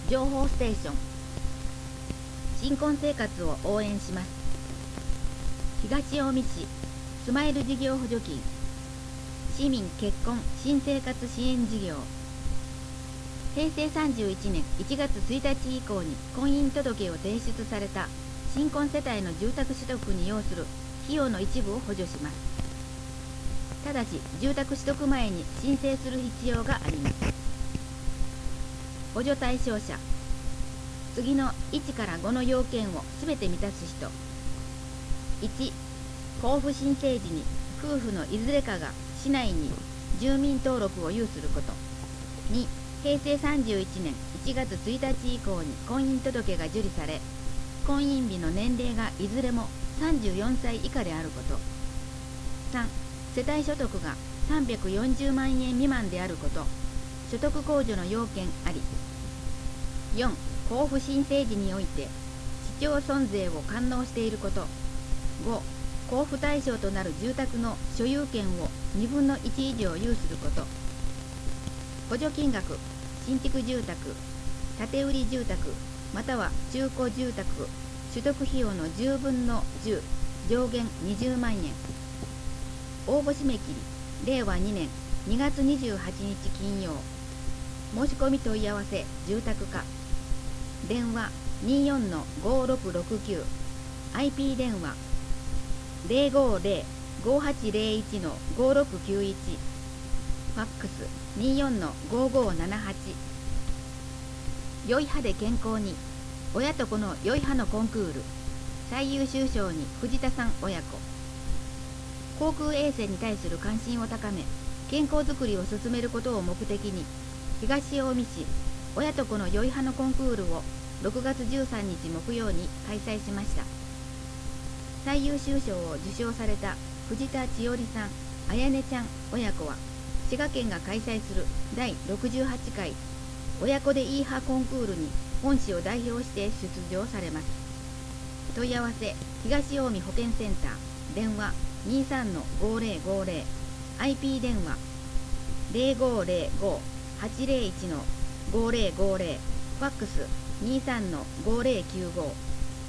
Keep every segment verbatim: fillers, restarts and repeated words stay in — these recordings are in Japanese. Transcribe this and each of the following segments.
情報ステーション。新婚生活を応援します。東近江市スマイル事業補助金、市民結婚新生活支援事業。平成さんじゅういちねんいちがつついたち以降に婚姻届を提出された新婚世帯の住宅取得に要する費用の一部を補助します。ただし住宅取得前に申請する必要があります。補助対象者、次のいちからごの要件をすべて満たす人。いち、交付申請時に夫婦のいずれかが市内に住民登録を有すること。に、平成さんじゅういちねんいちがつついたち以降に婚姻届が受理され、婚姻日の年齢がいずれもさんじゅうよんさい以下であること。さん、世帯所得がさんびゃくよんじゅうまんえん未満であること。所得控除の要件あり。よん、交付申請時において市町村税を堪能していること。ご、交付対象となる住宅の所有権をにぶんのいち以上有すること。補助金額、新築住宅、建売住宅または中古住宅取得費用のじゅうぶんのじゅう、上限にじゅうまんえん。応募締め切りれいわにねんにがつにじゅうはちにち金曜。申し込み問い合わせ住宅課、電話 にーよんのごろくろくきゅう、 アイピー 電話 ゼロごゼロ ごはちゼロいちのごろくきゅういち、ファックス にーよんのごごななはち。良い歯で健康に、親と子の良い歯のコンクール最優秀賞に藤田さん親子。口腔衛生に対する関心を高め、健康づくりを進めることを目的に、東近江市親と子の良い歯のコンクールをろくがつじゅうさんにち木曜に開催しました。最優秀賞を受賞された藤田千織さん、あやねちゃん親子は、滋賀県が開催するだいろくじゅうはちかい親子でいい歯コンクールに本市を代表して出場されます。問い合わせ東近江保健センター、電話 にーさんのごゼロごゼロ、 アイピー 電話 ゼロごゼロご はちゼロいちのごゼロごゼロ、ファックス にーさんのごゼロきゅうご。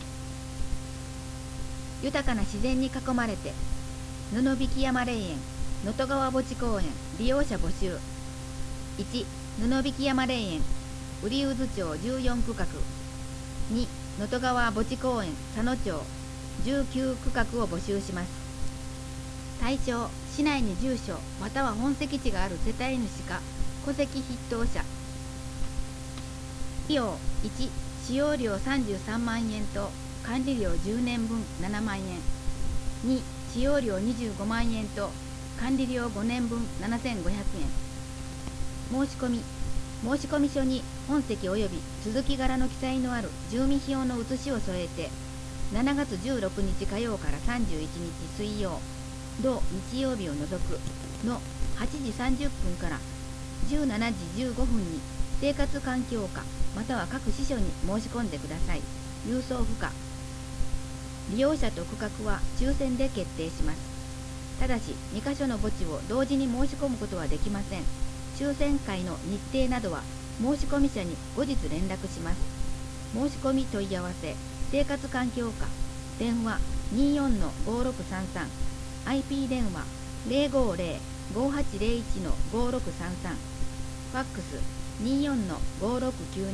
豊かな自然に囲まれて、布引山霊園能登川墓地公園利用者募集。いち、布引山霊園瓜生津町じゅうよんくかく。に、能登川墓地公園佐野町じゅうきゅうくかくを募集します。対象、市内に住所または本籍地がある世帯主か戸籍筆頭者。費用いち、使用料さんじゅうさんまんえんと管理料じゅうねんぶんななまんえん。に、使用料にじゅうごまんえんと管理料ごねんぶんななせんごひゃくえん。申し込み申し込み書に本籍及び続き柄の記載のある住民票の写しを添えて、しちがつじゅうろくにち火曜からさんじゅういちにち水曜、同日曜日を除くのはちじさんじゅっぷんからじゅうしちじじゅうごふんに生活環境課または各支所に申し込んでください。郵送不可。利用者と区画は抽選で決定します。ただしにかしょの墓地を同時に申し込むことはできません。抽選会の日程などは申し込み者に後日連絡します。申し込み問い合わせ生活環境課、電話 にーよんのごろくさんさん、 アイピー 電話 ゼロごゼロ ごはちゼロいちのごろくさんさん、ファックス にーよんのごろくきゅうに。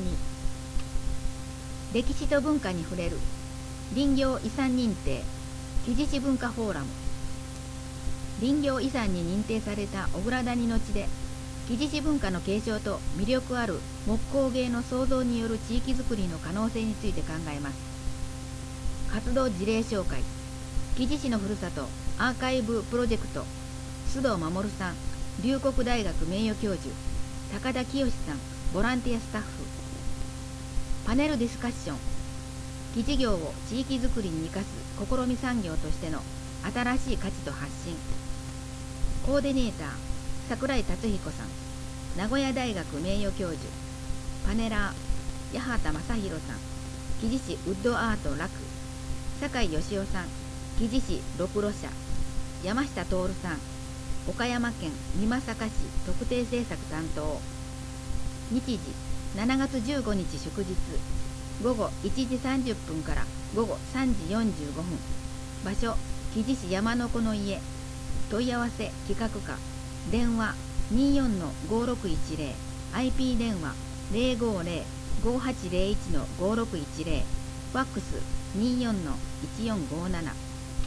歴史と文化に触れる林業遺産認定木地師文化フォーラム。林業遺産に認定された小倉谷の地で、木地師文化の継承と魅力ある木工芸の創造による地域づくりの可能性について考えます。活動事例紹介、木地師のふるさとアーカイブプロジェクト、須藤守さん、龍谷大学名誉教授、高田清さん、ボランティアスタッフ。パネルディスカッション、木事業を地域づくりに生かす試み産業としての新しい価値と発信。コーディネーター櫻井達彦さん、名古屋大学名誉教授。パネラー八幡正弘さん、木地師ウッドアート楽。酒井義雄さん、木地師ろくろ社。山下徹さん、岡山県美作市特定政策担当。日時しちがつじゅうごにち祝日、ごごいちじさんじゅっぷんからごごさんじよんじゅうごふん。場所、木地市山の子の家。問い合わせ企画課。電話 にーよんのごろくいちぜろ、アイピー 電話 ゼロごゼロ ごはちゼロいちのごろくいちゼロ、ファックス にーよんのいちよんごなな。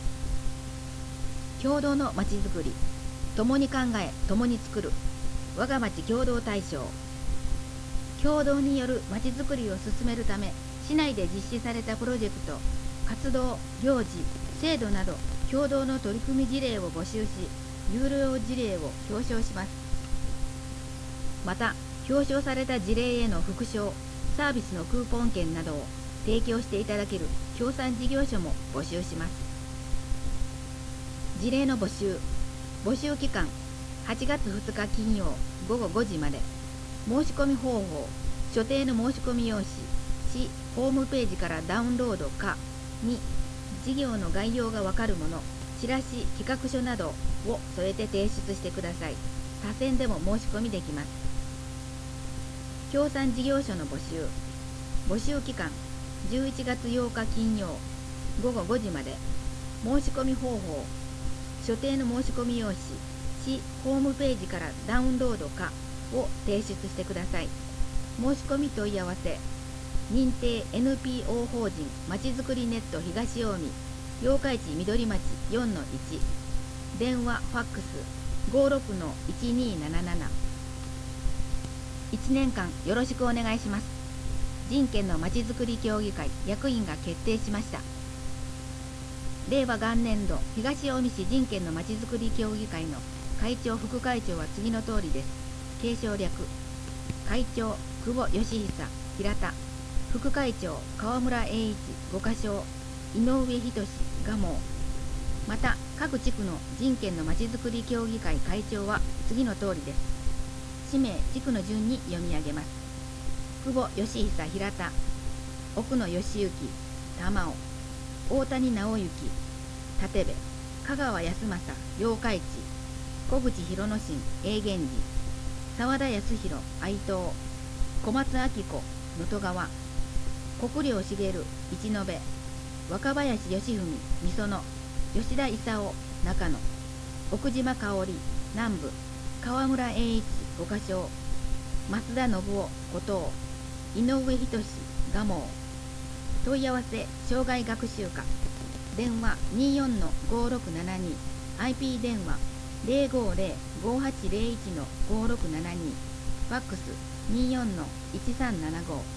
共同のまちづくり、共に考え共に作る、我が町共同大賞。共同によるまちづくりを進めるため、市内で実施されたプロジェクト、活動、行事、制度など共同の取り組み事例を募集し、有料事例を表彰します。また、表彰された事例への副賞、サービスのクーポン券などを提供していただける協賛事業所も募集します。事例の募集。募集期間はちがつふつか金曜ごごごじまで。申し込み方法、所定の申し込み用紙、市ホームページからダウンロードか、に事業の概要がわかるもの、チラシ、企画書などを添えて提出してください。他選でも申し込みできます。協賛事業所の募集。募集期間じゅういちがつようか金曜ごごごじまで。申し込み方法、所定の申し込み用紙、市ホームページからダウンロードかを提出してください。申し込み問い合わせ、認定 エヌピーオー 法人まちづくりネット東近江、八日市緑町 よんのいち、電話ファックス ごろくのいちにーなななな。いちねんかんよろしくお願いします。人権のまちづくり協議会役員が決定しました。令和元年度東近江市人権のまちづくり協議会の会長副会長は次の通りです。継承略。会長久保義久平田、副会長川村栄一五箇所、井上仁蒲生。また各地区の人権のまちづくり協議会会長は次の通りです。氏名地区の順に読み上げます。久保義久平田、奥野義行玉尾、大谷直之立部、香川康政八日市、小口博之進永源寺、沢田康弘愛東、小松明子能登川、国領茂一延、若林義文御園、吉田勲中野、奥島香織南部、川村栄一五箇所、増田信夫後藤、井上仁蒲蒲生。問い合わせ障害学習課。電話 にーよんのごろくななに、アイピー 電話 ゼロごゼロ ごはちゼロいちのごろくななに、ファックス にーよんのいちさんななご。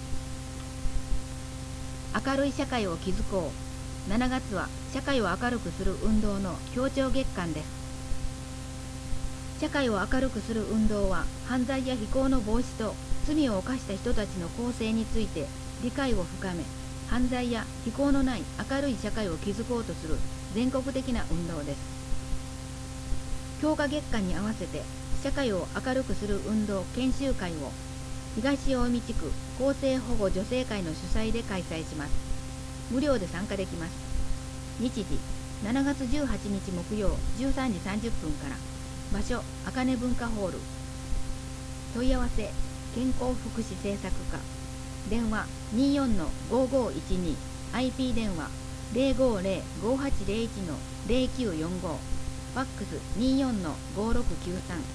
明るい社会を築こう。しちがつは社会を明るくする運動の協調月間です。社会を明るくする運動は、犯罪や非行の防止と罪を犯した人たちの更生について理解を深め、犯罪や非行のない明るい社会を築こうとする全国的な運動です。強化月間に合わせて社会を明るくする運動研修会を東近江地区厚生保護女性会の主催で開催します。無料で参加できます。日時しちがつじゅうはちにち木曜じゅうさんじさんじゅっぷんから。場所あかね文化ホール。問い合わせ健康福祉政策課。電話 にーよんのごごいちに、アイピー 電話 ゼロごゼロ ごはちゼロいちのゼロきゅうよんご、ファックス にーよんのごろくきゅうさん。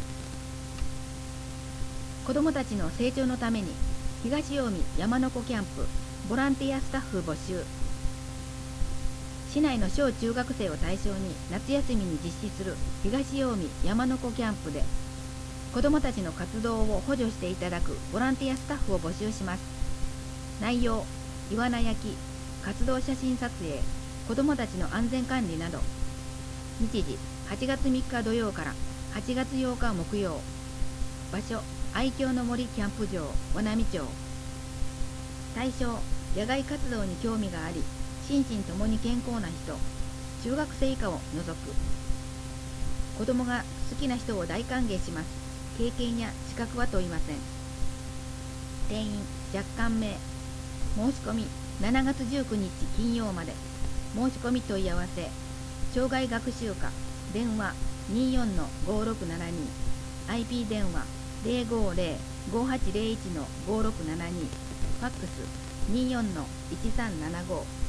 子どもたちの成長のために東近江山の子キャンプボランティアスタッフ募集。市内の小中学生を対象に夏休みに実施する東近江山の子キャンプで、子どもたちの活動を補助していただくボランティアスタッフを募集します。内容、イワナ焼き、活動写真撮影、子どもたちの安全管理など。日時はちがつみっか土曜からはちがつようか木曜。場所、愛嬌の森キャンプ場和波町。対象、野外活動に興味があり、心身ともに健康な人、中学生以下を除く。子どもが好きな人を大歓迎します。経験や資格は問いません。定員若干名。申し込みしちがつじゅうくにち金曜まで。申し込み問い合わせ障害学習課。電話 にーよんのごろくななに、アイピー 電話 ゼロごゼロごーはちゼロいちのごろくななに、ファックスにーよんのいちさんななご。